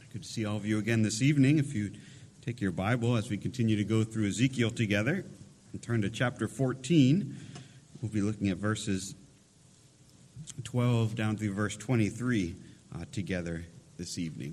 Good to see all of you again this evening. If you take your Bible as we continue to go through Ezekiel together and turn to chapter 14, we'll be looking at verses 12 down through verse 23 together this evening.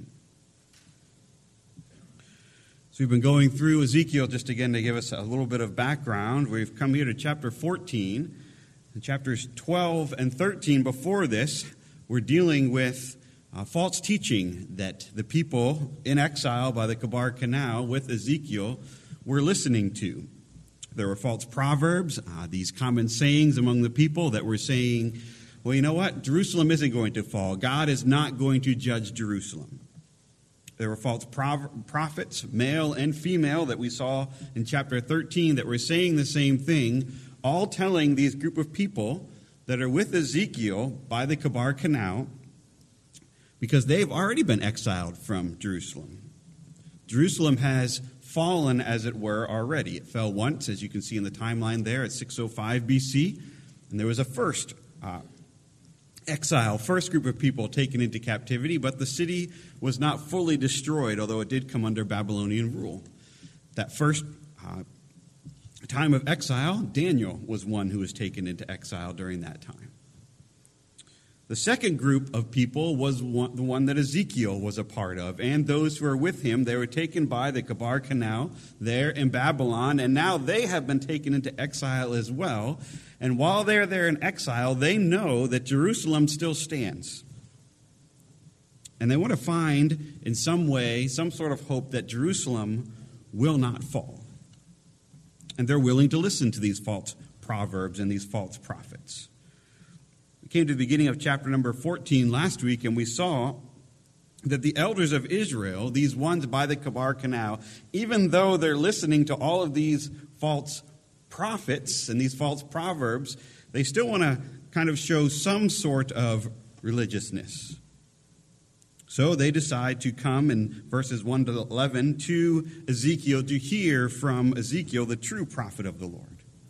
So we've been going through Ezekiel just again to give us a little bit of background. We've come here to chapter 14. In chapters 12 and 13 before this, we're dealing with false teaching that the people in exile by the Kabar Canal with Ezekiel were listening to. There were false proverbs, these common sayings among the people that were saying, well, you know what? Jerusalem isn't going to fall. God is not going to judge Jerusalem. There were false prophets, male and female, that we saw in chapter 13 that were saying the same thing, all telling these group of people that are with Ezekiel by the Kabar Canal, because they've already been exiled from Jerusalem. Jerusalem has fallen, as it were, already. It fell once, as you can see in the timeline there, at 605 BC. And there was a first group of people taken into captivity, but the city was not fully destroyed, although it did come under Babylonian rule. That first time of exile, Daniel was one who was taken into exile during that time. The second group of people was the one that Ezekiel was a part of, and those who were with him. They were taken by the Kabar Canal there in Babylon, and now they have been taken into exile as well. And while they're there in exile, they know that Jerusalem still stands. And they want to find, in some way, some sort of hope that Jerusalem will not fall. And they're willing to listen to these false proverbs and these false prophets. We came to the beginning of chapter number 14 last week, and we saw that the elders of Israel, these ones by the Kabar Canal, even though they're listening to all of these false prophets and these false proverbs, they still want to kind of show some sort of religiousness. So they decide to come in verses 1 to 11 to Ezekiel to hear from Ezekiel, the true prophet of the Lord.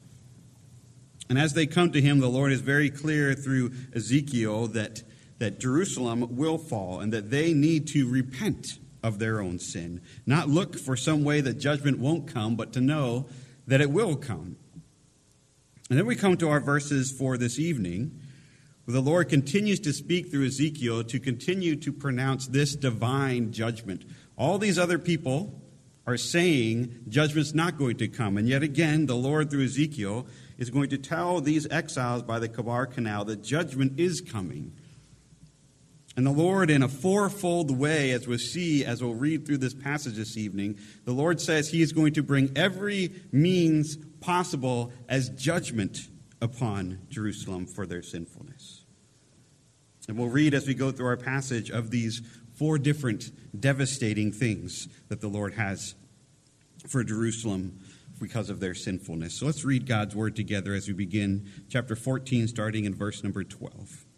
And as they come to him, the Lord is very clear through Ezekiel that Jerusalem will fall and that they need to repent of their own sin. Not look for some way that judgment won't come, but to know that it will come. And then we come to our verses for this evening, where the Lord continues to speak through Ezekiel to continue to pronounce this divine judgment. All these other people are saying judgment's not going to come. And yet again, the Lord through Ezekiel is going to tell these exiles by the Kabar Canal that judgment is coming. And the Lord, in a fourfold way, as we'll read through this passage this evening, the Lord says he is going to bring every means possible as judgment upon Jerusalem for their sinfulness. And we'll read as we go through our passage of these 4 different devastating things that the Lord has for Jerusalem because of their sinfulness. So let's read God's word together as we begin chapter 14, starting in verse number 12.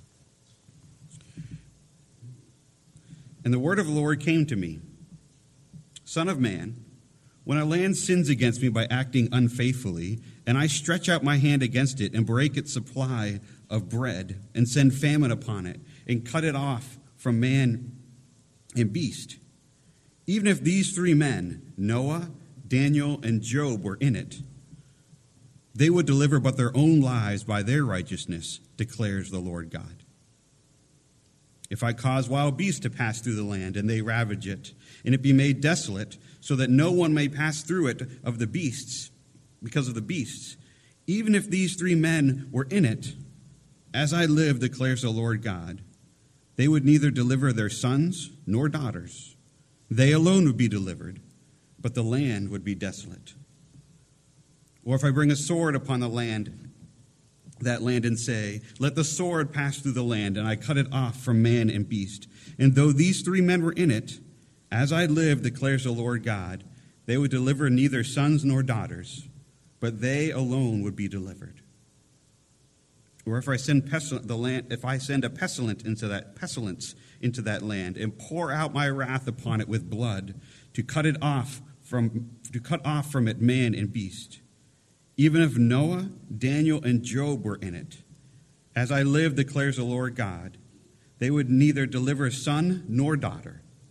And the word of the Lord came to me, Son of man, when a land sins against me by acting unfaithfully, and I stretch out my hand against it and break its supply of bread, and send famine upon it, and cut it off from man and beast, even if these 3 men, Noah, Daniel, and Job, were in it, they would deliver but their own lives by their righteousness, declares the Lord God. If I cause wild beasts to pass through the land, and they ravage it, and it be made desolate, so that no one may pass through it of the beasts, because of the beasts, even if these 3 men were in it, as I live, declares the Lord God, they would neither deliver their sons nor daughters. They alone would be delivered, but the land would be desolate. Or if I bring a sword upon that land, and say, let the sword pass through the land, and I cut it off from man and beast, and though these 3 men were in it, as I live, declares the Lord God, they would deliver neither sons nor daughters, but they alone would be delivered. Or if I send a pestilence into that land, and pour out my wrath upon it with blood, to cut off from it man and beast, even if Noah, Daniel, and Job were in it, as I live, declares the Lord God, they would neither deliver son nor daughter,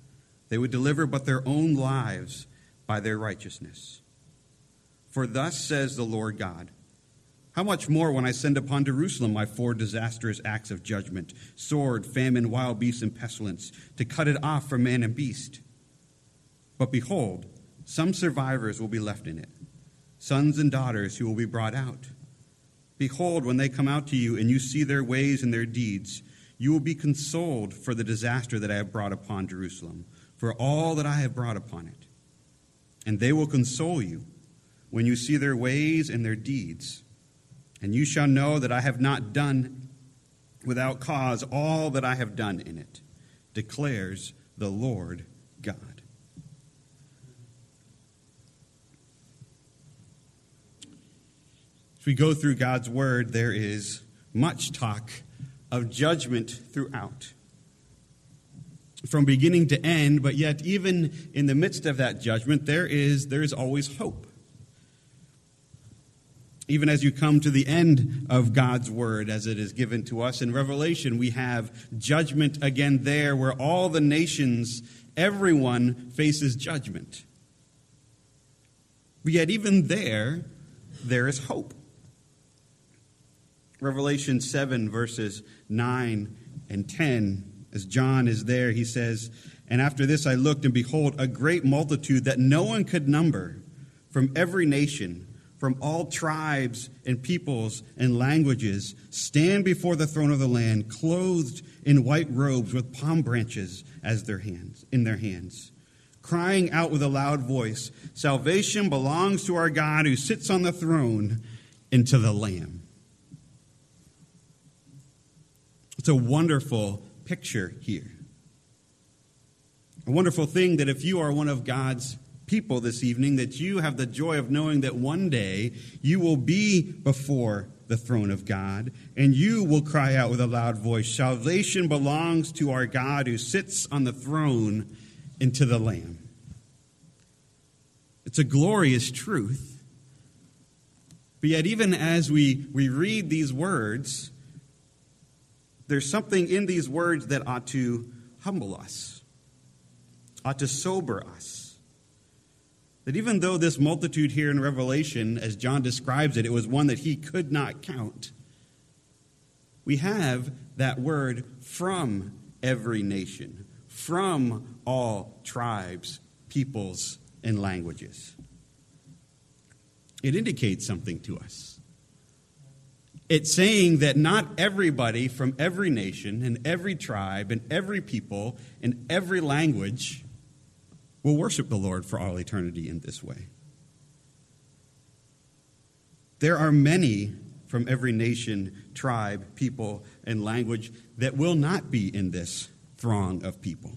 They would deliver but their own lives by their righteousness. For thus says the Lord God, how much more when I send upon Jerusalem my 4 disastrous acts of judgment, sword, famine, wild beasts, and pestilence, to cut it off from man and beast. But behold, some survivors will be left in it, sons and daughters who will be brought out. Behold, when they come out to you and you see their ways and their deeds, you will be consoled for the disaster that I have brought upon Jerusalem, for all that I have brought upon it. And they will console you when you see their ways and their deeds. And you shall know that I have not done without cause all that I have done in it, declares the Lord God. As we go through God's word, there is much talk of judgment throughout, from beginning to end, but yet even in the midst of that judgment, there is always hope. Even as you come to the end of God's word as it is given to us in Revelation, we have judgment again there where all the nations, everyone faces judgment. But yet even there is hope. Revelation 7 verses 9 and 10, as John is there, he says, and after this I looked, and behold, a great multitude that no one could number, from every nation, from all tribes and peoples and languages, stand before the throne of the Lamb, clothed in white robes with palm branches as in their hands, crying out with a loud voice, salvation belongs to our God who sits on the throne and to the Lamb. It's a wonderful picture here. A wonderful thing that if you are one of God's people this evening, that you have the joy of knowing that one day you will be before the throne of God and you will cry out with a loud voice, salvation belongs to our God who sits on the throne and to the Lamb. It's a glorious truth. But yet even as we read these words, there's something in these words that ought to humble us, ought to sober us. That even though this multitude here in Revelation, as John describes it, it was one that he could not count, we have that word from every nation, from all tribes, peoples, and languages. It indicates something to us. It's saying that not everybody from every nation and every tribe and every people and every language will worship the Lord for all eternity in this way. There are many from every nation, tribe, people, and language that will not be in this throng of people.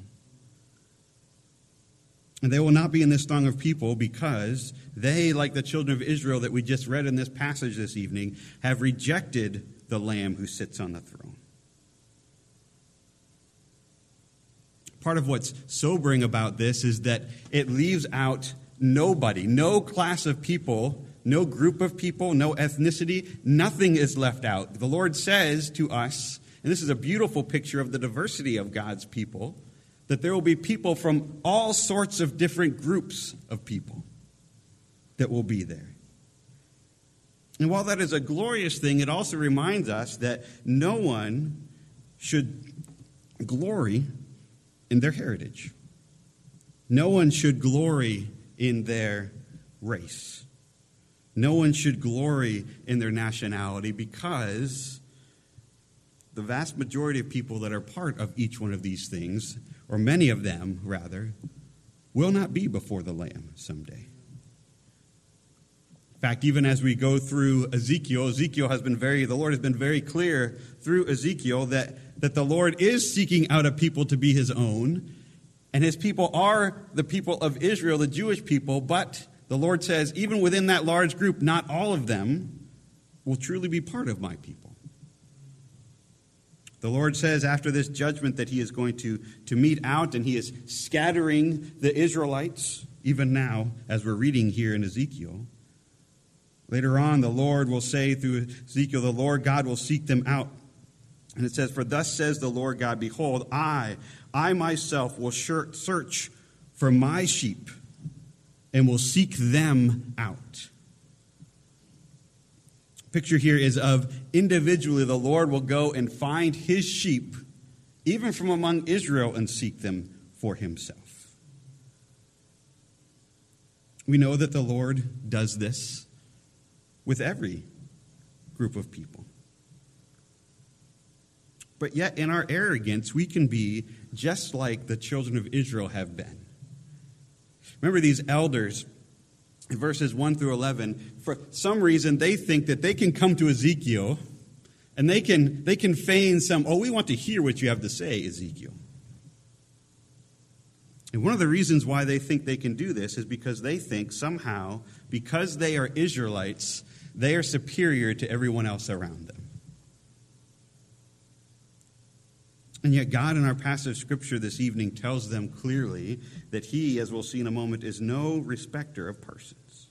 And they will not be in this throng of people because they, like the children of Israel that we just read in this passage this evening, have rejected the Lamb who sits on the throne. Part of what's sobering about this is that it leaves out nobody, no class of people, no group of people, no ethnicity, nothing is left out. The Lord says to us, and this is a beautiful picture of the diversity of God's people, that there will be people from all sorts of different groups of people that will be there. And while that is a glorious thing, it also reminds us that no one should glory in their heritage. No one should glory in their race. No one should glory in their nationality, because the vast majority of people that are part of each one of these things, or many of them, rather, will not be before the Lamb someday. In fact, even as we go through Ezekiel the Lord has been very clear through Ezekiel that the Lord is seeking out a people to be his own, and his people are the people of Israel, the Jewish people, but the Lord says, even within that large group, not all of them will truly be part of my people. The Lord says after this judgment that he is going to mete out, and he is scattering the Israelites, even now, as we're reading here in Ezekiel. Later on, the Lord will say through Ezekiel, the Lord God will seek them out. And it says, for thus says the Lord God, behold, I myself will search for my sheep and will seek them out. Picture here is of individually the Lord will go and find his sheep, even from among Israel, and seek them for himself. We know that the Lord does this with every group of people. But yet, in our arrogance, we can be just like the children of Israel have been. Remember these elders, in verses 1 through 11, for some reason they think that they can come to Ezekiel and they can feign some, we want to hear what you have to say, Ezekiel. And one of the reasons why they think they can do this is because they think somehow, because they are Israelites, they are superior to everyone else around them. And yet God in our passage of Scripture this evening tells them clearly that he, as we'll see in a moment, is no respecter of persons.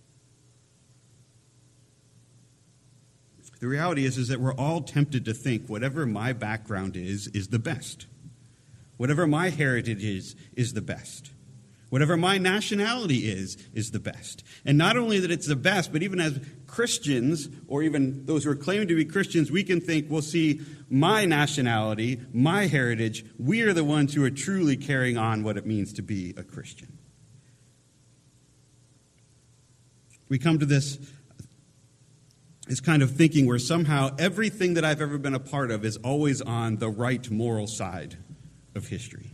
The reality is that we're all tempted to think whatever my background is the best. Whatever my heritage is the best. Whatever my nationality is the best. And not only that it's the best, but even as Christians, or even those who are claiming to be Christians, we can think, well, see, my nationality, my heritage, we are the ones who are truly carrying on what it means to be a Christian. We come to this kind of thinking where somehow everything that I've ever been a part of is always on the right moral side of history.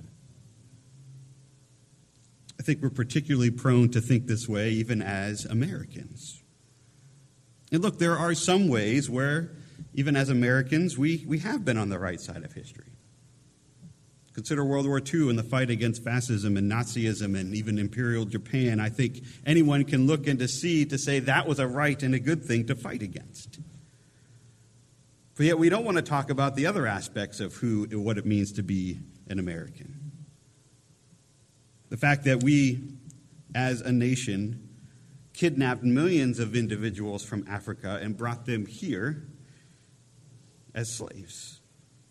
I think we're particularly prone to think this way even as Americans. And look, there are some ways where, even as Americans, we have been on the right side of history. Consider World War II and the fight against fascism and Nazism and even Imperial Japan. I think anyone can look and to say that was a right and a good thing to fight against. But yet we don't want to talk about the other aspects of what it means to be an American. The fact that we, as a nation, kidnapped millions of individuals from Africa and brought them here as slaves.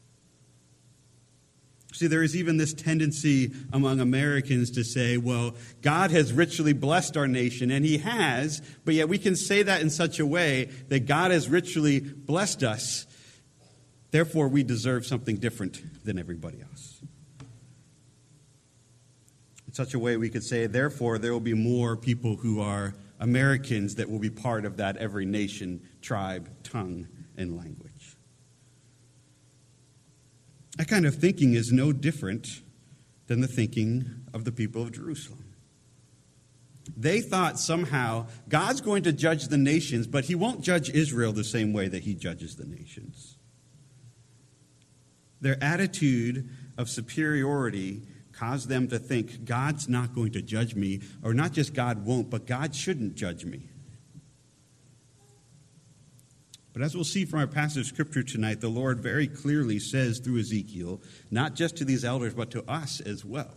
See, there is even this tendency among Americans to say, well, God has richly blessed our nation, and he has, but yet we can say that in such a way that God has richly blessed us, therefore we deserve something different than everybody else. In such a way we could say, therefore, there will be more people who are Americans that will be part of that every nation, tribe, tongue, and language. That kind of thinking is no different than the thinking of the people of Jerusalem. They thought somehow God's going to judge the nations, but he won't judge Israel the same way that he judges the nations. Their attitude of superiority caused them to think God's not going to judge me, or not just God won't, but God shouldn't judge me. But as we'll see from our passage of Scripture tonight, the Lord very clearly says through Ezekiel, not just to these elders, but to us as well,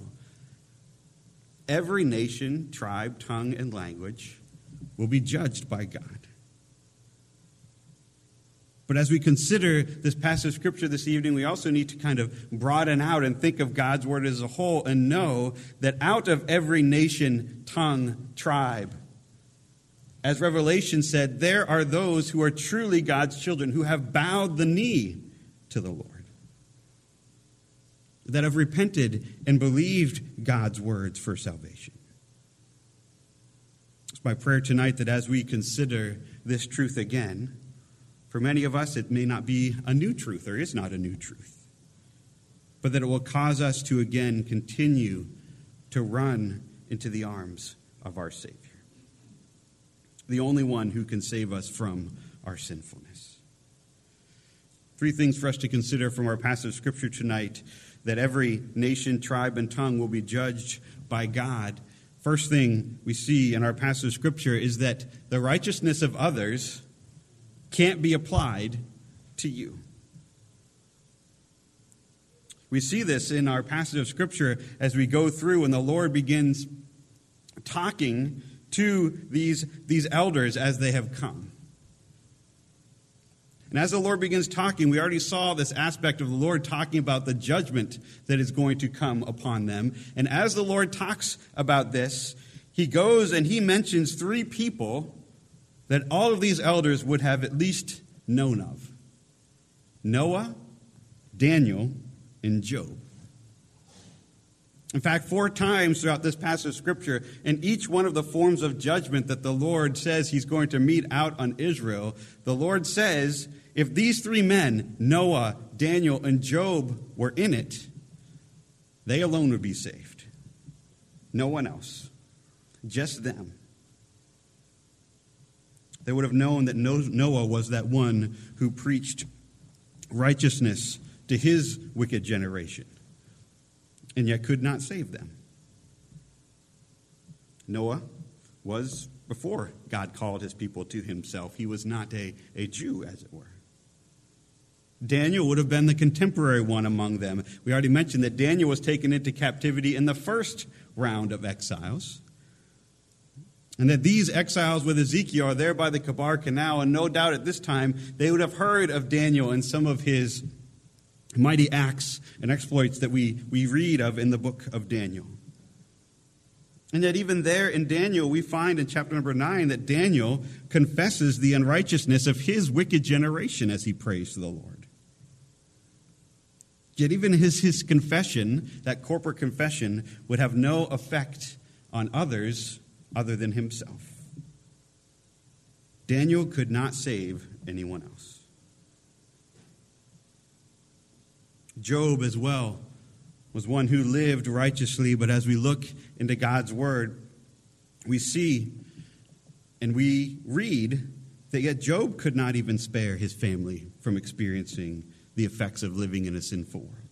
every nation, tribe, tongue, and language will be judged by God. But as we consider this passage of Scripture this evening, we also need to kind of broaden out and think of God's Word as a whole and know that out of every nation, tongue, tribe, as Revelation said, there are those who are truly God's children, who have bowed the knee to the Lord, that have repented and believed God's words for salvation. It's my prayer tonight that as we consider this truth again, for many of us, it may not be a new truth, or is not a new truth, but that it will cause us to again continue to run into the arms of our Savior, the only one who can save us from our sinfulness. Three things for us to consider from our passage of Scripture tonight: that every nation, tribe, and tongue will be judged by God. First thing we see in our passage of Scripture is that the righteousness of others can't be applied to you. We see this in our passage of Scripture as we go through and the Lord begins talking to these elders as they have come. And as the Lord begins talking, we already saw this aspect of the Lord talking about the judgment that is going to come upon them. And as the Lord talks about this, he goes and he mentions 3 people that all of these elders would have at least known of: Noah, Daniel, and Job. In fact, 4 times throughout this passage of Scripture, in each one of the forms of judgment that the Lord says he's going to mete out on Israel, the Lord says, if these 3 men, Noah, Daniel, and Job, were in it, they alone would be saved. No one else. Just them. They would have known that Noah was that one who preached righteousness to his wicked generation, and yet could not save them. Noah was, before God called his people to himself, he was not a Jew, as it were. Daniel would have been the contemporary one among them. We already mentioned that Daniel was taken into captivity in the first round of exiles, and that these exiles with Ezekiel are there by the Kabar Canal, and no doubt at this time they would have heard of Daniel and some of his mighty acts and exploits that we read of in the book of Daniel. And yet even there in Daniel, we find in chapter number 9 that Daniel confesses the unrighteousness of his wicked generation as he prays to the Lord. Yet even his confession, that corporate confession, would have no effect on others other than himself. Daniel could not save anyone else. Job as well was one who lived righteously, but as we look into God's word, we see and we read that yet Job could not even spare his family from experiencing the effects of living in a sinful world.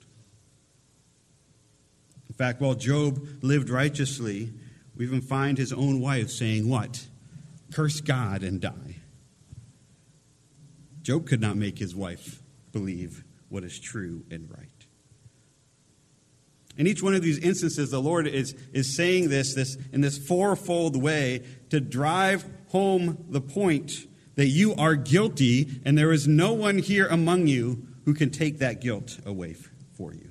In fact, while Job lived righteously, we even find his own wife saying what? Curse God and die. Job could not make his wife believe what is true and right. In each one of these instances, the Lord is saying this in this fourfold way to drive home the point that you are guilty and there is no one here among you who can take that guilt away for you.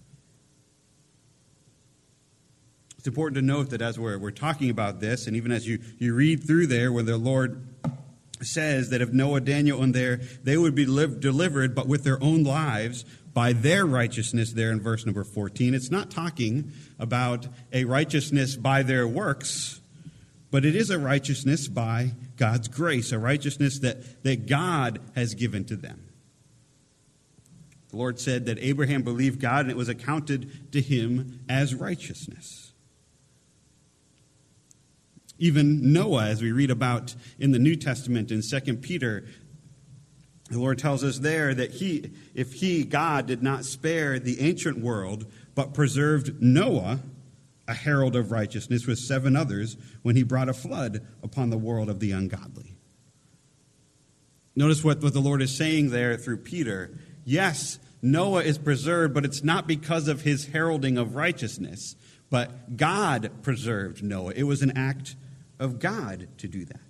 It's important to note that as we're talking about this, and even as you read through there where the Lord says that if Noah, Daniel, and they would be delivered, but with their own lives, by their righteousness there in verse number 14. It's not talking about a righteousness by their works, but it is a righteousness by God's grace, a righteousness that God has given to them. The Lord said that Abraham believed God and it was accounted to him as righteousness. Even Noah, as we read about in the New Testament in 2 Peter, the Lord tells us there that if God, did not spare the ancient world, but preserved Noah, a herald of righteousness, with 7 others, when he brought a flood upon the world of the ungodly. Notice what the Lord is saying there through Peter. Yes, Noah is preserved, but it's not because of his heralding of righteousness, but God preserved Noah. It was an act of God to do that.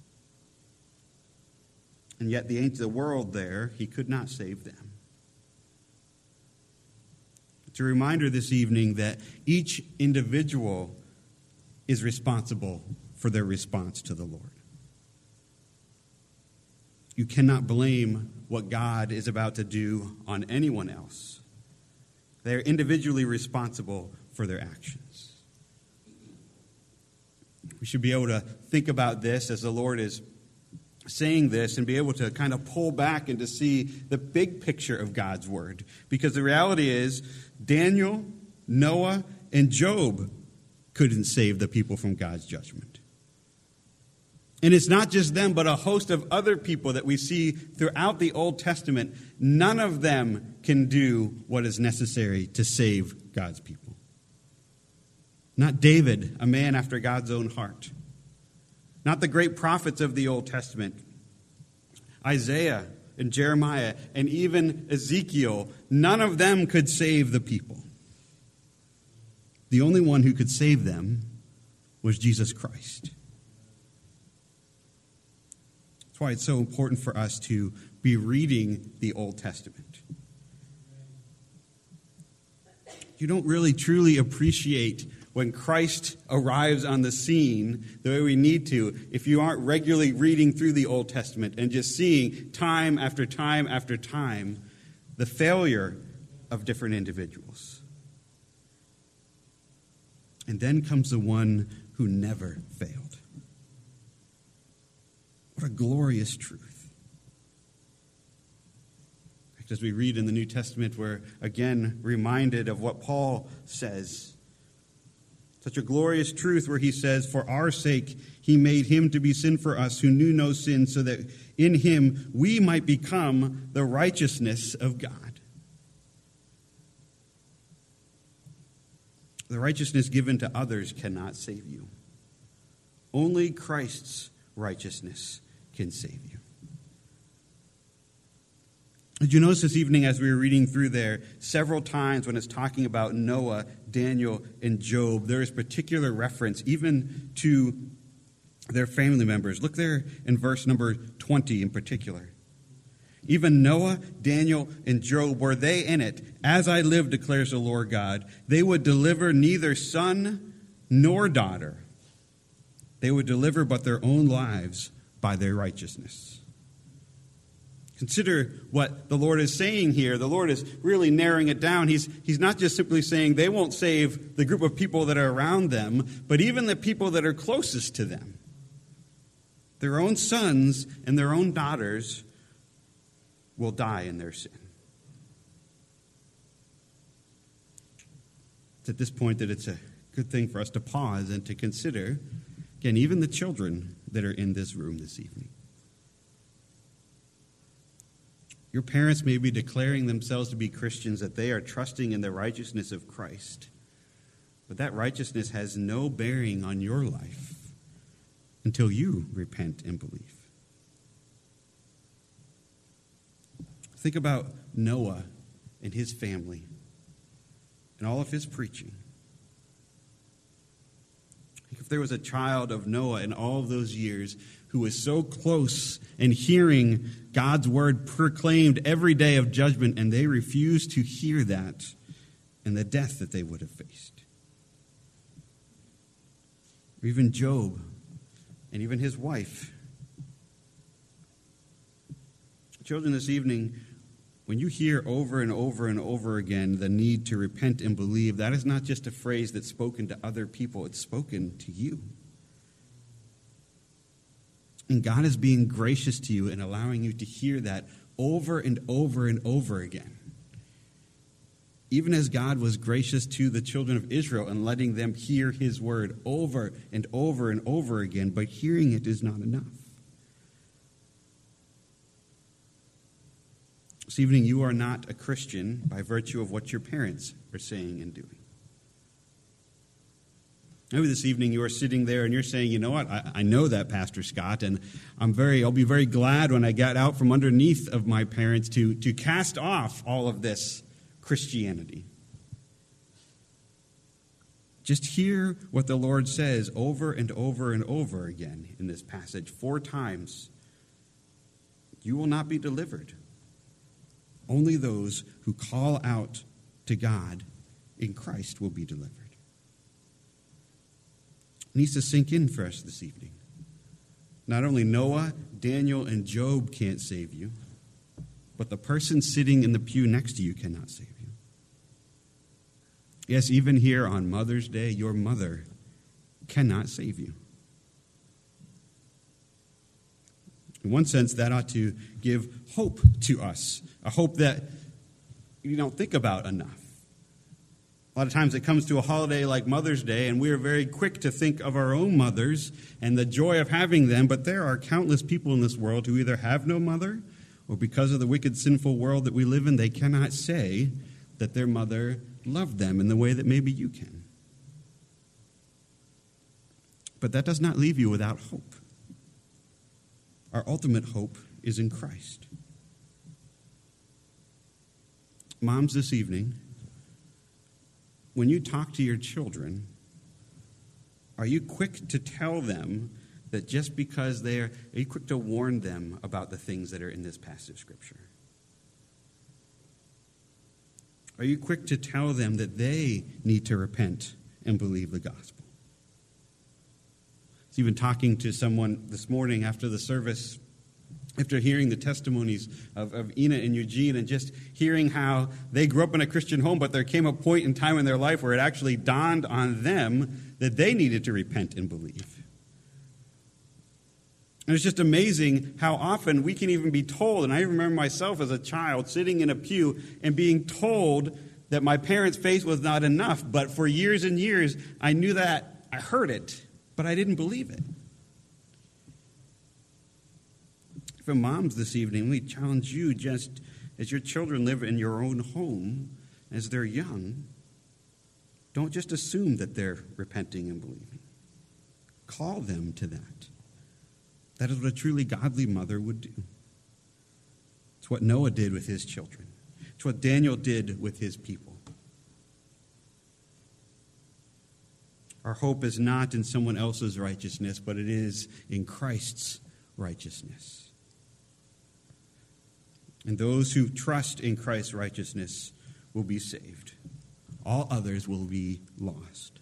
And yet the world there, he could not save them. It's a reminder this evening that each individual is responsible for their response to the Lord. You cannot blame what God is about to do on anyone else. They are individually responsible for their actions. We should be able to think about this as the Lord is saying this and be able to kind of pull back and to see the big picture of God's word. Because the reality is, Daniel, Noah, and Job couldn't save the people from God's judgment. And it's not just them, but a host of other people that we see throughout the Old Testament. None of them can do what is necessary to save God's people. Not David, a man after God's own heart. Not the great prophets of the Old Testament. Isaiah and Jeremiah and even Ezekiel. None of them could save the people. The only one who could save them was Jesus Christ. That's why it's so important for us to be reading the Old Testament. You don't really truly appreciate when Christ arrives on the scene the way we need to if you aren't regularly reading through the Old Testament and just seeing time after time after time the failure of different individuals. And then comes the one who never failed. What a glorious truth. As we read in the New Testament, we're again reminded of what Paul says. Such a glorious truth where he says, "For our sake he made him to be sin for us who knew no sin, so that in him we might become the righteousness of God." The righteousness given to others cannot save you. Only Christ's righteousness can save you. Did you notice this evening as we were reading through there, several times when it's talking about Noah, Daniel, and Job, there is particular reference even to their family members. Look there in verse number 20 in particular. Even Noah, Daniel, and Job, were they in it? As I live, declares the Lord God, they would deliver neither son nor daughter. They would deliver but their own lives by their righteousness. Consider what the Lord is saying here. The Lord is really narrowing it down. He's not just simply saying they won't save the group of people that are around them, but even the people that are closest to them. Their own sons and their own daughters will die in their sin. It's at this point that it's a good thing for us to pause and to consider, again, even the children that are in this room this evening. Your parents may be declaring themselves to be Christians, that they are trusting in the righteousness of Christ. But that righteousness has no bearing on your life until you repent and believe. Think about Noah and his family and all of his preaching. If there was a child of Noah in all of those years who was so close and hearing God's word proclaimed every day of judgment, and they refused to hear that, and the death that they would have faced. Or even Job and even his wife. Children, this evening, when you hear over and over and over again the need to repent and believe, that is not just a phrase that's spoken to other people, it's spoken to you. And God is being gracious to you and allowing you to hear that over and over and over again. Even as God was gracious to the children of Israel and letting them hear his word over and over and over again, but hearing it is not enough. This evening, you are not a Christian by virtue of what your parents are saying and doing. Maybe this evening you are sitting there and you're saying, you know what, I know that, Pastor Scott, and I'll be very glad when I get out from underneath of my parents to cast off all of this Christianity. Just hear what the Lord says over and over and over again in this passage 4 times. You will not be delivered. Only those who call out to God in Christ will be delivered. It needs to sink in for us this evening. Not only Noah, Daniel, and Job can't save you, but the person sitting in the pew next to you cannot save you. Yes, even here on Mother's Day, your mother cannot save you. In one sense, that ought to give hope to us, a hope that you don't think about enough. A lot of times it comes to a holiday like Mother's Day, and we are very quick to think of our own mothers and the joy of having them, but there are countless people in this world who either have no mother, or because of the wicked, sinful world that we live in, they cannot say that their mother loved them in the way that maybe you can. But that does not leave you without hope. Our ultimate hope is in Christ. Moms, this evening, when you talk to your children, are you quick to tell them that just because are you quick to warn them about the things that are in this passage of Scripture? Are you quick to tell them that they need to repent and believe the gospel? I was even talking to someone this morning after the service, after hearing the testimonies of Ina and Eugene, and just hearing how they grew up in a Christian home, but there came a point in time in their life where it actually dawned on them that they needed to repent and believe. And it's just amazing how often we can even be told, and I remember myself as a child sitting in a pew and being told that my parents' faith was not enough, but for years and years I knew that, I heard it, but I didn't believe it. For moms this evening, we challenge you, just as your children live in your own home, as they're young, don't just assume that they're repenting and believing. Call them to that. That is what a truly godly mother would do. It's what Noah did with his children. It's what Daniel did with his people. Our hope is not in someone else's righteousness, but it is in Christ's righteousness. And those who trust in Christ's righteousness will be saved. All others will be lost.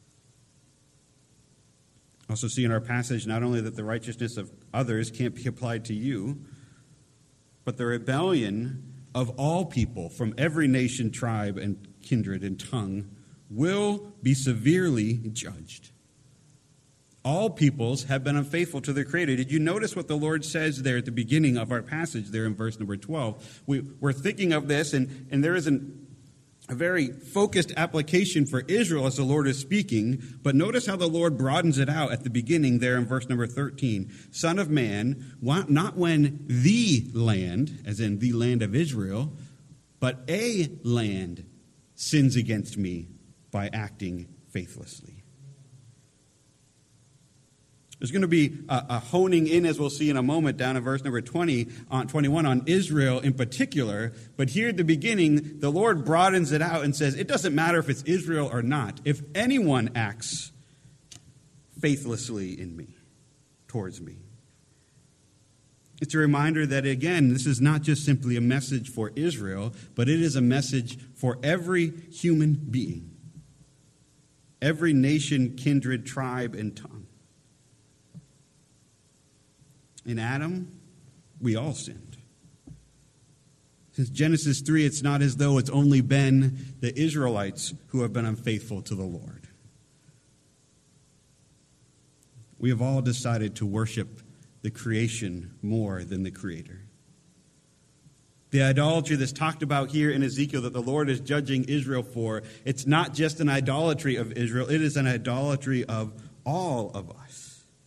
Also see in our passage not only that the righteousness of others can't be applied to you, but the rebellion of all people from every nation, tribe, and kindred and tongue will be severely judged. All peoples have been unfaithful to their Creator. Did you notice what the Lord says there at the beginning of our passage there in verse number 12? We're thinking of this, and there is a very focused application for Israel as the Lord is speaking, but notice how the Lord broadens it out at the beginning there in verse number 13. Son of man, not when the land, as in the land of Israel, but a land sins against me by acting faithlessly. There's going to be a honing in, as we'll see in a moment, down in verse number 21 on Israel in particular. But here at the beginning, the Lord broadens it out and says, it doesn't matter if it's Israel or not. If anyone acts faithlessly in me, towards me. It's a reminder that, again, this is not just simply a message for Israel, but it is a message for every human being. Every nation, kindred, tribe, and tongue. In Adam, we all sinned. Since Genesis 3, it's not as though it's only been the Israelites who have been unfaithful to the Lord. We have all decided to worship the creation more than the Creator. The idolatry that's talked about here in Ezekiel that the Lord is judging Israel for, it's not just an idolatry of Israel, it is an idolatry of all of us.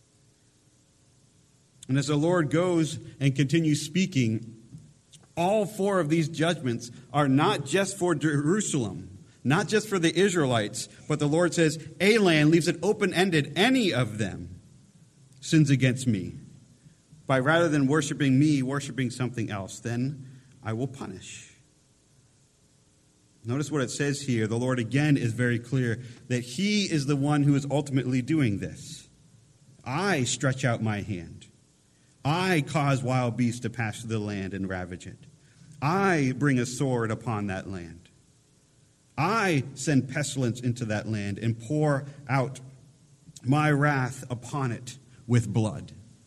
And as the Lord goes and continues speaking, all four of these judgments are not just for Jerusalem, not just for the Israelites, but the Lord says, a land leaves it open-ended, any of them sins against me. By rather than worshiping me, worshiping something else, then I will punish. Notice what it says here. The Lord again is very clear that He is the one who is ultimately doing this. I stretch out my hand. I cause wild beasts to pass through the land and ravage it. I bring a sword upon that land. I send pestilence into that land and pour out my wrath upon it with blood.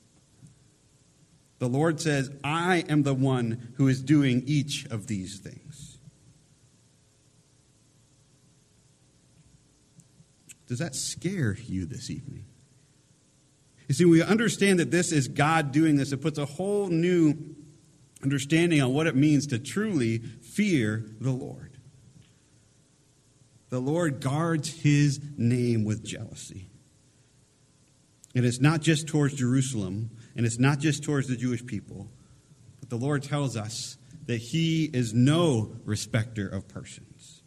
The Lord says, I am the one who is doing each of these things. Does that scare you this evening? You see, we understand that this is God doing this. It puts a whole new understanding on what it means to truly fear the Lord. The Lord guards His name with jealousy. And it's not just towards Jerusalem, and it's not just towards the Jewish people, but the Lord tells us that He is no respecter of persons.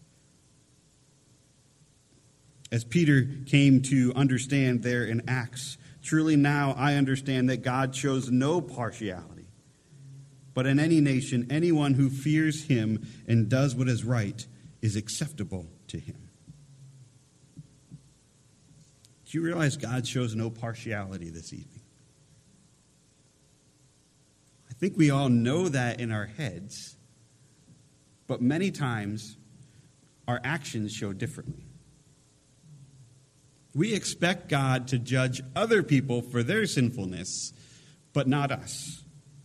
As Peter came to understand there in Acts, truly now I understand that God shows no partiality, but in any nation, anyone who fears Him and does what is right is acceptable to Him. Do you realize God shows no partiality this evening? think we all know that in our heads, but many times our actions show differently. We expect God to judge other people for their sinfulness, but not us.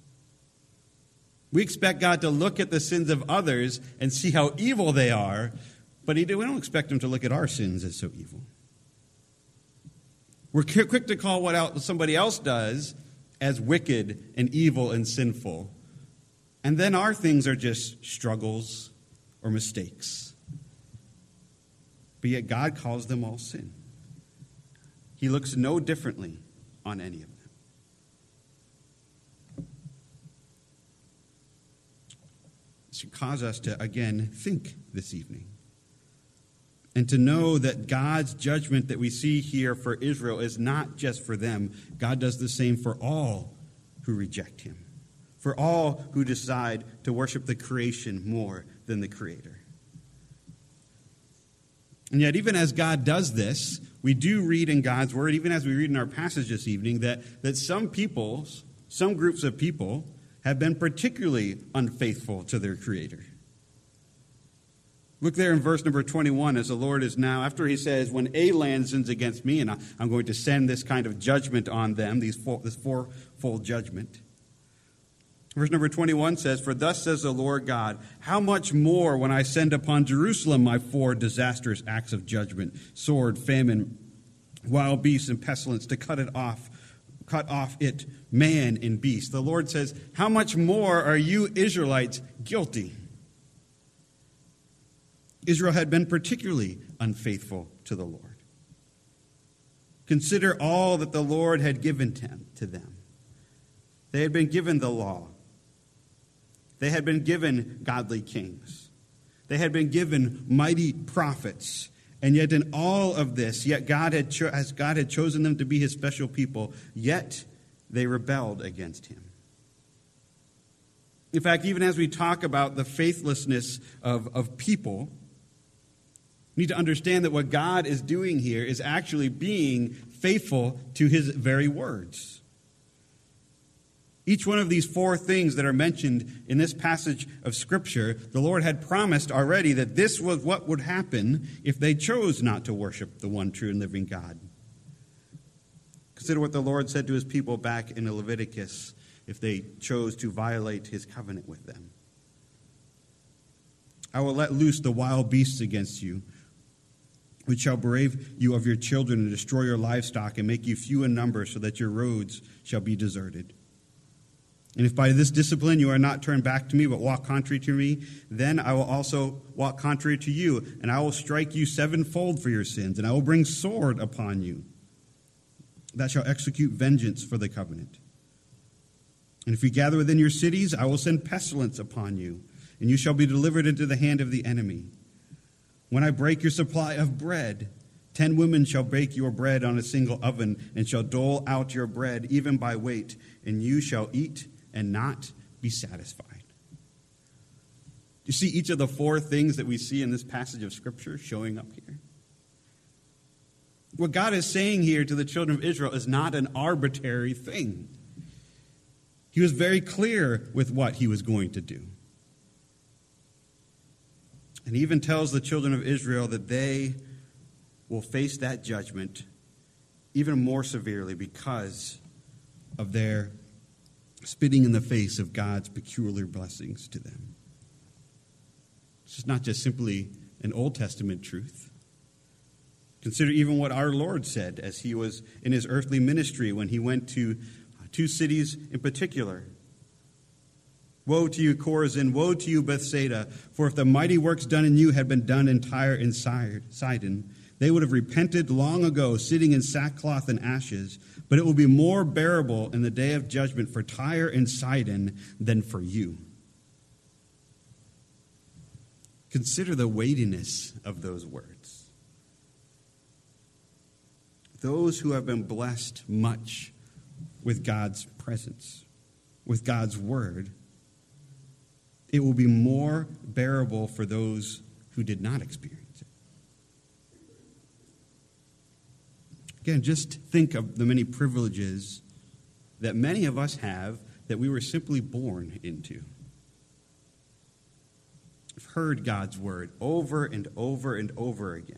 We expect God to look at the sins of others and see how evil they are, but we don't expect him to look at our sins as so evil. We're quick to call what somebody else does as wicked and evil and sinful. And then our things are just struggles or mistakes. But yet God calls them all sin. He looks no differently on any of them. This should cause us to, again, think this evening. And to know that God's judgment that we see here for Israel is not just for them. God does the same for all who reject him. For all who decide to worship the creation more than the Creator. And yet, even as God does this, we do read in God's Word, even as we read in our passage this evening, that some peoples, some groups of people, have been particularly unfaithful to their Creator. Look there in verse number 21, as the Lord is now, after he says, when a land sins against me, and I'm going to send this kind of judgment on them, this fourfold judgment. Verse number 21 says, for thus says the Lord God, how much more when I send upon Jerusalem my 4 disastrous acts of judgment, sword, famine, wild beasts, and pestilence, to cut off it, man and beast. The Lord says, how much more are you Israelites guilty? Israel had been particularly unfaithful to the Lord. Consider all that the Lord had given to them. They had been given the law. They had been given godly kings. They had been given mighty prophets. And yet in all of this, yet as God had chosen them to be his special people, yet they rebelled against him. In fact, even as we talk about the faithlessness of people, we need to understand that what God is doing here is actually being faithful to his very words. Each one of these 4 things that are mentioned in this passage of Scripture, the Lord had promised already that this was what would happen if they chose not to worship the one true and living God. Consider what the Lord said to his people back in Leviticus if they chose to violate his covenant with them. I will let loose the wild beasts against you, which shall berate you of your children and destroy your livestock and make you few in number, so that your roads shall be deserted. And if by this discipline you are not turned back to me, but walk contrary to me, then I will also walk contrary to you, and I will strike you 7-fold for your sins, and I will bring sword upon you that shall execute vengeance for the covenant. And if you gather within your cities, I will send pestilence upon you, and you shall be delivered into the hand of the enemy. When I break your supply of bread, 10 women shall bake your bread on a single oven, and shall dole out your bread even by weight, and you shall eat and not be satisfied. You see each of the 4 things that we see in this passage of Scripture showing up here? What God is saying here to the children of Israel is not an arbitrary thing. He was very clear with what he was going to do. And he even tells the children of Israel that they will face that judgment even more severely because of their spitting in the face of God's peculiar blessings to them. This is not just simply an Old Testament truth. Consider even what our Lord said as he was in his earthly ministry when he went to 2 cities in particular. Woe to you, Chorazin! Woe to you, Bethsaida! For if the mighty works done in you had been done in Tyre and Sidon, they would have repented long ago, sitting in sackcloth and ashes. But it will be more bearable in the day of judgment for Tyre and Sidon than for you. Consider the weightiness of those words. Those who have been blessed much with God's presence, with God's word, it will be more bearable for those who did not experience it. Again, just think of the many privileges that many of us have that we were simply born into. We've heard God's word over and over and over again.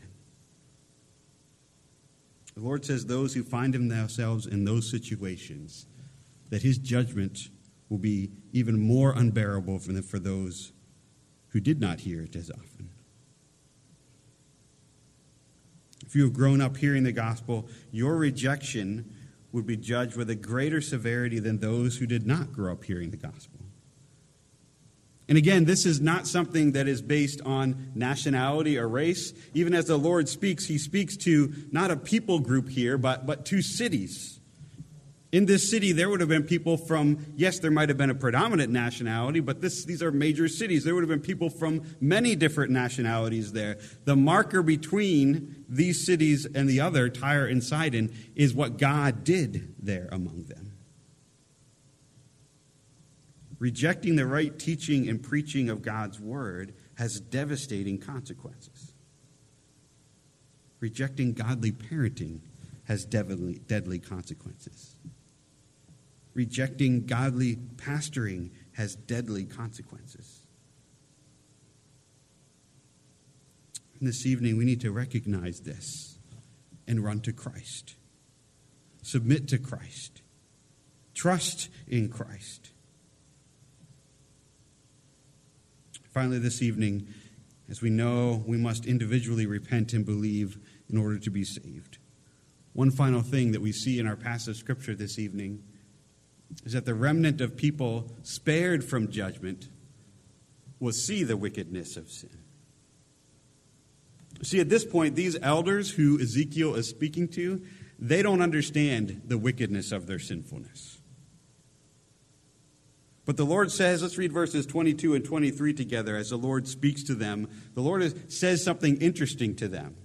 The Lord says those who find themselves in those situations, that his judgment will be even more unbearable for those who did not hear it as often. If you have grown up hearing the gospel, your rejection would be judged with a greater severity than those who did not grow up hearing the gospel. And again, this is not something that is based on nationality or race. Even as the Lord speaks, he speaks to not a people group here, but to cities. In this city, there would have been people from, yes, there might have been a predominant nationality, but these are major cities. There would have been people from many different nationalities there. The marker between these cities and the other, Tyre and Sidon, is what God did there among them. Rejecting the right teaching and preaching of God's word has devastating consequences. Rejecting godly parenting has deadly consequences. Rejecting godly pastoring has deadly consequences. And this evening, we need to recognize this and run to Christ. Submit to Christ. Trust in Christ. Finally, this evening, as we know, we must individually repent and believe in order to be saved. One final thing that we see in our passage of Scripture this evening is that the remnant of people spared from judgment will see the wickedness of sin. See, at this point, these elders who Ezekiel is speaking to, they don't understand the wickedness of their sinfulness. But the Lord says, let's read verses 22 and 23 together as the Lord speaks to them. The Lord says something interesting to them.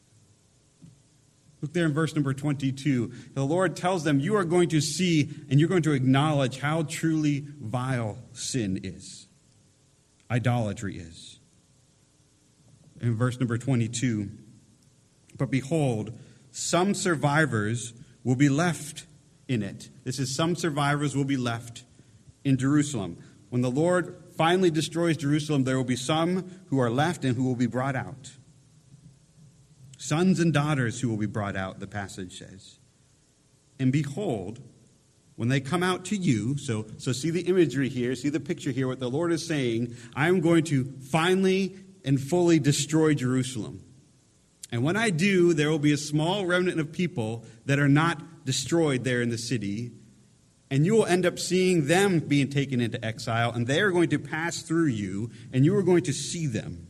Look there in verse number 22. The Lord tells them, you are going to see and you're going to acknowledge how truly vile sin is. Idolatry is. In verse number 22, but behold, some survivors will be left in it. This is some survivors will be left in Jerusalem. When the Lord finally destroys Jerusalem, there will be some who are left and who will be brought out. Sons and daughters who will be brought out, the passage says. And behold, when they come out to you, so see the imagery here, see the picture here, what the Lord is saying, I am going to finally and fully destroy Jerusalem. And when I do, there will be a small remnant of people that are not destroyed there in the city, and you will end up seeing them being taken into exile, and they are going to pass through you, and you are going to see them.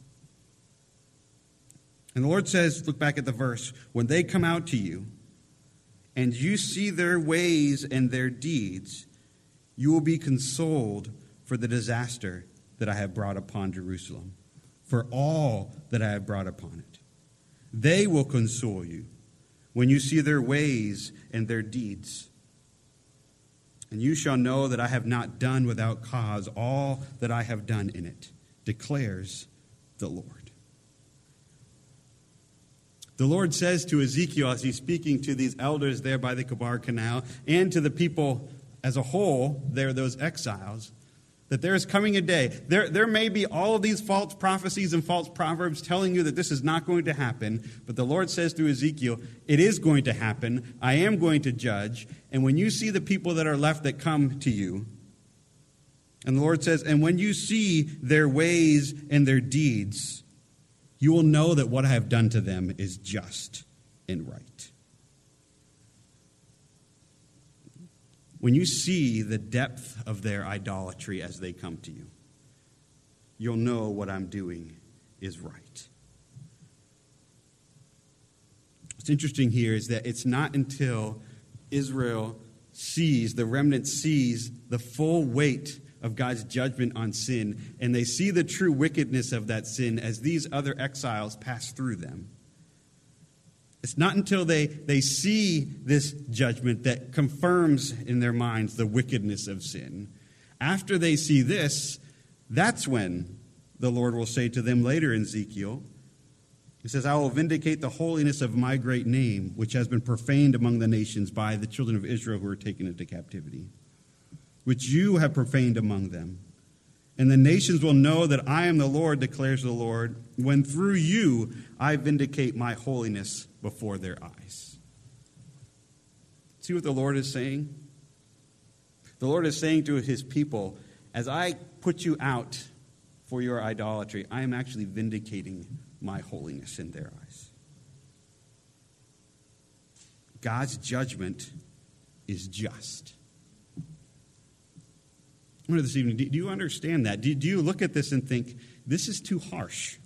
And the Lord says, look back at the verse, when they come out to you, and you see their ways and their deeds, you will be consoled for the disaster that I have brought upon Jerusalem, for all that I have brought upon it. They will console you when you see their ways and their deeds. And you shall know that I have not done without cause all that I have done in it, declares the Lord. The Lord says to Ezekiel, as he's speaking to these elders there by the Kebar Canal, and to the people as a whole, there, those exiles, that there is coming a day. There may be all of these false prophecies and false proverbs telling you that this is not going to happen, but the Lord says through Ezekiel, it is going to happen. I am going to judge. And when you see the people that are left that come to you, and the Lord says, and when you see their ways and their deeds, you will know that what I have done to them is just and right. When you see the depth of their idolatry as they come to you, you'll know what I'm doing is right. What's interesting here is that it's not until Israel sees, the remnant sees the full weight of God's judgment on sin, and they see the true wickedness of that sin as these other exiles pass through them. It's not until they see this judgment that confirms in their minds the wickedness of sin. After they see this, that's when the Lord will say to them later in Ezekiel, he says, I will vindicate the holiness of my great name, which has been profaned among the nations by the children of Israel who are taken into captivity. which you have profaned among them. And the nations will know that I am the Lord, declares the Lord, when through you I vindicate my holiness before their eyes. See what the Lord is saying? The Lord is saying to his people, as I put you out for your idolatry, I am actually vindicating my holiness in their eyes. God's judgment is just. I wonder this evening, do you understand that? Do you look at this and think, this is too harsh?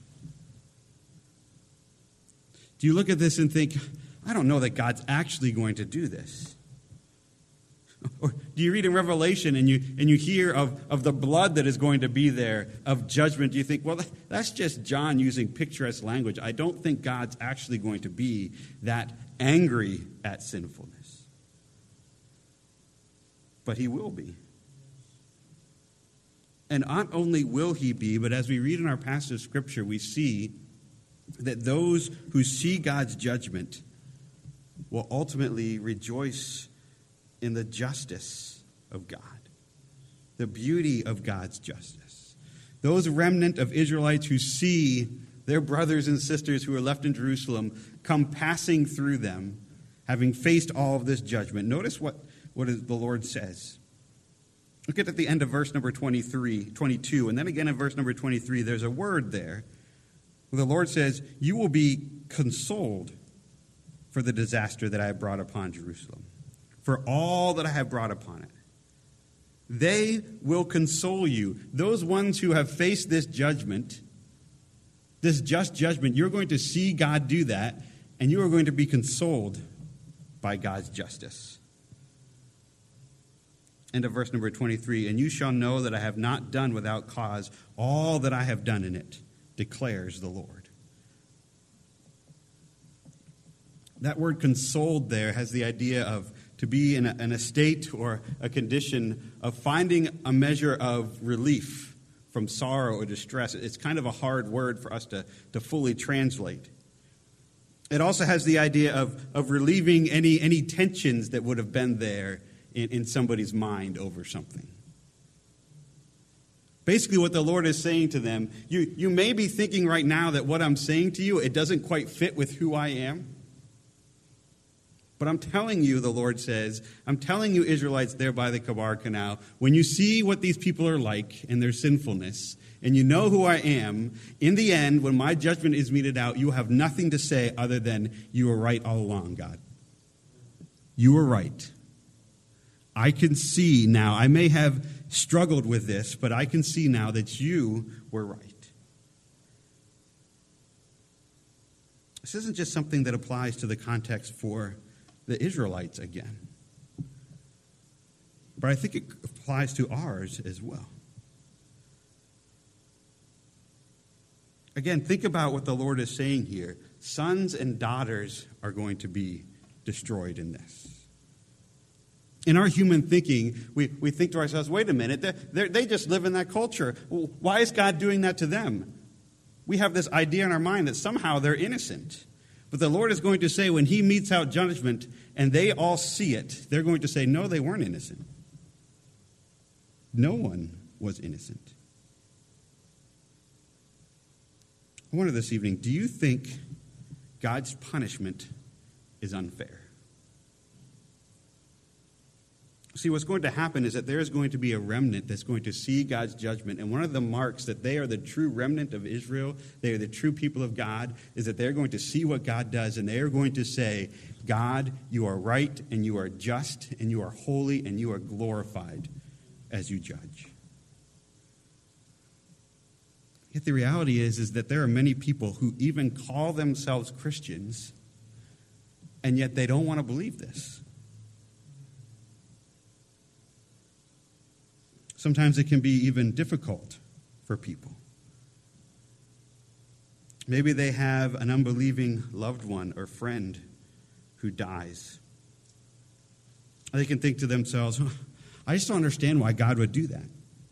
Do you look at this and think, I don't know that God's actually going to do this? Or do you read in Revelation and you hear of the blood that is going to be there, of judgment? Do you think, well, that's just John using picturesque language. I don't think God's actually going to be that angry at sinfulness. But he will be. And not only will he be, but as we read in our passage of Scripture, we see that those who see God's judgment will ultimately rejoice in the justice of God, the beauty of God's justice. Those remnant of Israelites who see their brothers and sisters who are left in Jerusalem come passing through them, having faced all of this judgment. Notice what the Lord says. Look at the end of verse number 22, and then again in verse number 23, there's a word there where the Lord says, you will be consoled for the disaster that I have brought upon Jerusalem, for all that I have brought upon it. They will console you. Those ones who have faced this judgment, this just judgment, you're going to see God do that, and you are going to be consoled by God's justice. End of verse number 23, and you shall know that I have not done without cause all that I have done in it, declares the Lord. That word consoled there has the idea of to be in a state or a condition of finding a measure of relief from sorrow or distress. It's kind of a hard word for us to fully translate. It also has the idea of relieving any tensions that would have been there in somebody's mind over something. Basically, what the Lord is saying to them, you may be thinking right now that what I'm saying to you, it doesn't quite fit with who I am. But I'm telling you, the Lord says, I'm telling you, Israelites there by the Chebar Canal, when you see what these people are like in their sinfulness, and you know who I am, in the end, when my judgment is meted out, you have nothing to say other than, you were right all along, God. You were right. I can see now, I may have struggled with this, but I can see now that you were right. This isn't just something that applies to the context for the Israelites again, but I think it applies to ours as well. Again, think about what the Lord is saying here. Sons and daughters are going to be destroyed in this. In our human thinking, we think to ourselves, wait a minute, they just live in that culture. Why is God doing that to them? We have this idea in our mind that somehow they're innocent. But the Lord is going to say when he metes out judgment and they all see it, they're going to say, no, they weren't innocent. No one was innocent. I wonder this evening, do you think God's punishment is unfair? See, what's going to happen is that there is going to be a remnant that's going to see God's judgment. And one of the marks that they are the true remnant of Israel, they are the true people of God, is that they're going to see what God does, and they are going to say, God, you are right, and you are just, and you are holy, and you are glorified as you judge. Yet the reality is that there are many people who even call themselves Christians, and yet they don't want to believe this. Sometimes it can be even difficult for people. Maybe they have an unbelieving loved one or friend who dies. They can think to themselves, I just don't understand why God would do that.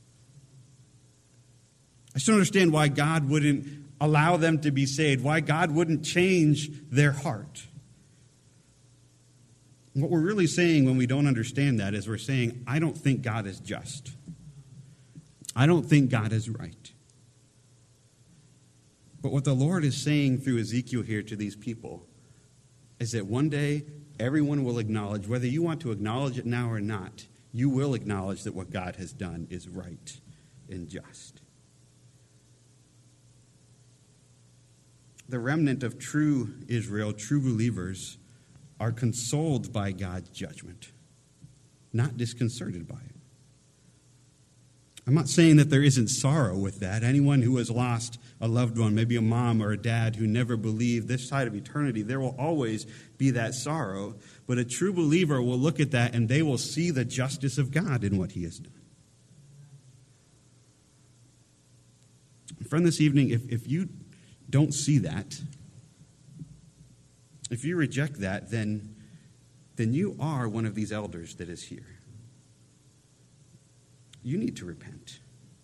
I just don't understand why God wouldn't allow them to be saved, why God wouldn't change their heart. What we're really saying when we don't understand that is we're saying, I don't think God is just. I don't think God is right. But what the Lord is saying through Ezekiel here to these people is that one day everyone will acknowledge, whether you want to acknowledge it now or not, you will acknowledge that what God has done is right and just. The remnant of true Israel, true believers, are consoled by God's judgment, not disconcerted by it. I'm not saying that there isn't sorrow with that. Anyone who has lost a loved one, maybe a mom or a dad who never believed, this side of eternity, there will always be that sorrow. But a true believer will look at that and they will see the justice of God in what he has done. Friend, this evening, if you don't see that, if you reject that, then you are one of these elders that is here. You need to repent.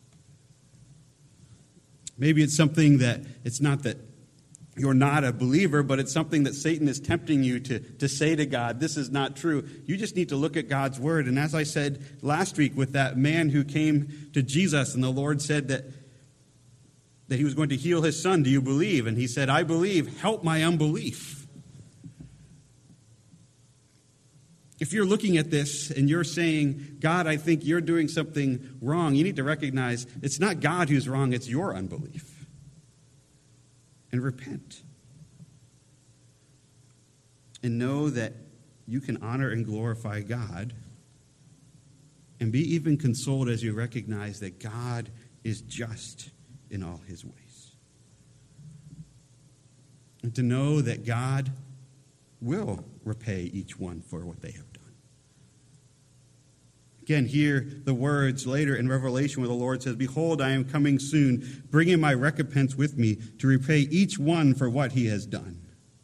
Maybe it's something that, it's not that you're not a believer, but it's something that Satan is tempting you to say to God, this is not true. You just need to look at God's word. And as I said last week with that man who came to Jesus and the Lord said that he was going to heal his son, do you believe? And he said, I believe, help my unbelief. If you're looking at this and you're saying, God, I think you're doing something wrong, you need to recognize it's not God who's wrong, it's your unbelief. And repent. And know that you can honor and glorify God and be even consoled as you recognize that God is just in all his ways. And to know that God will repay each one for what they have done. Again, hear the words later in Revelation where the Lord says, behold, I am coming soon, bringing my recompense with me to repay each one for what he has done.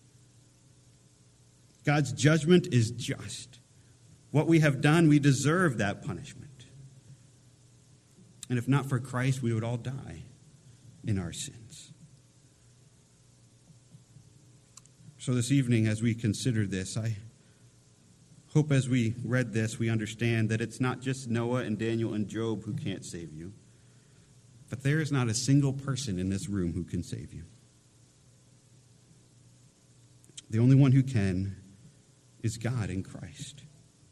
God's judgment is just. What we have done, we deserve that punishment. And if not for Christ, we would all die in our sins. So this evening, as we consider this, I hope as we read this, we understand that it's not just Noah and Daniel and Job who can't save you, but there is not a single person in this room who can save you. The only one who can is God in Christ.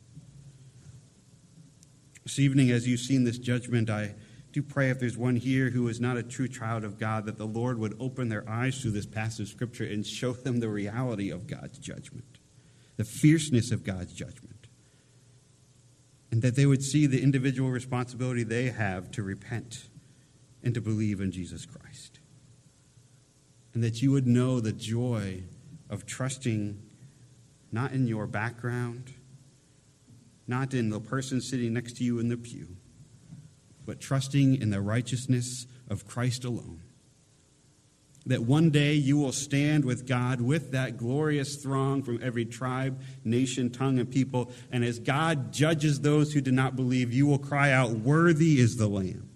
This evening, as you've seen this judgment, I do pray if there's one here who is not a true child of God, that the Lord would open their eyes through this passage of Scripture and show them the reality of God's judgment, the fierceness of God's judgment, and that they would see the individual responsibility they have to repent and to believe in Jesus Christ, and that you would know the joy of trusting not in your background, not in the person sitting next to you in the pew, but trusting in the righteousness of Christ alone. That one day you will stand with God with that glorious throng from every tribe, nation, tongue, and people. And as God judges those who do not believe, you will cry out, worthy is the Lamb.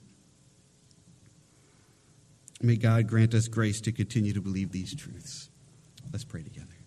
May God grant us grace to continue to believe these truths. Let's pray together.